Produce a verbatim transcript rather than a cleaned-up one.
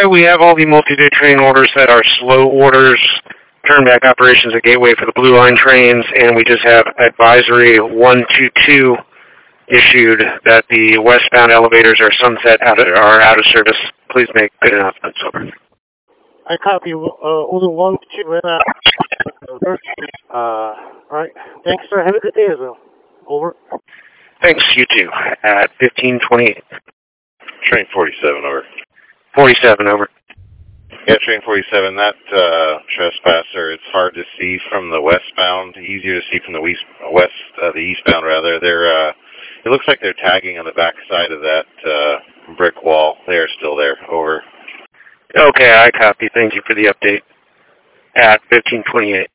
Hi, we have all the multi-day train orders that are slow orders, turnback operations at Gateway for the Blue Line trains, and we just have advisory one two two issued that the westbound elevators are sunset out of, are out of service. Please make good announcements. Over. I copy. Uh, order one two and uh, over. Uh, all right. Thanks, sir. Have a good day as well. Over. Thanks. You too. At fifteen twenty-eight. Train forty-seven, over. forty-seven, over. Yeah, train forty-seven, that uh, trespasser, it's hard to see from the westbound, easier to see from the west, west uh, the eastbound rather. They're, uh, it looks like they're tagging on the back side of that uh, brick wall. They're still there, over. Okay, I copy. Thank you for the update. At fifteen twenty-eight.